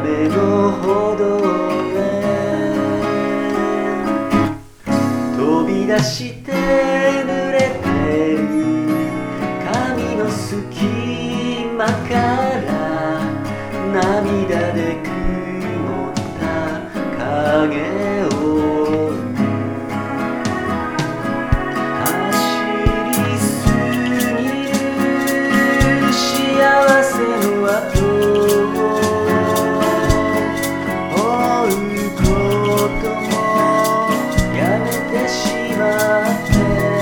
雨の歩道へ飛び出して濡れてる髪の隙間から涙で曇った影を走りすぎる幸せの後を追うこともやめてしまって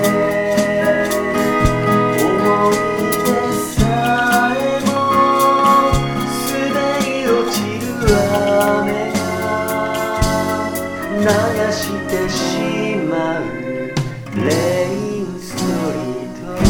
思い出さえも滑り落ちる雨が流してしまうレインストリート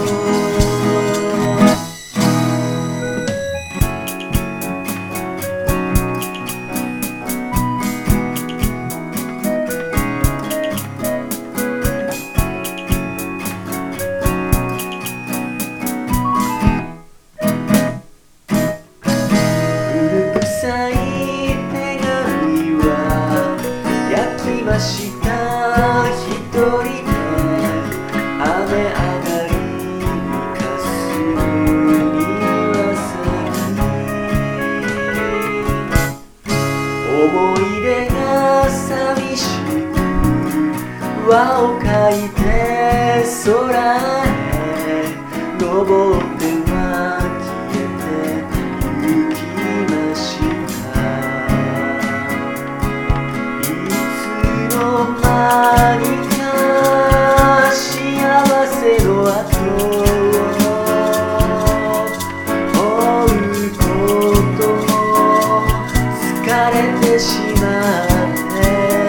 古臭い手紙は焼きました一人で雨上がりにかすむ庭先思い出が寂しく輪をかいて空へ登っては消えてゆきましたいつの間にか幸せの後を追うことも疲れてしまって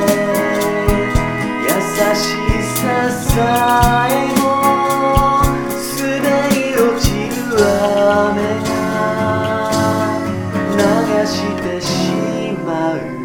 優しささえも滑り落ちる雨が流してしまう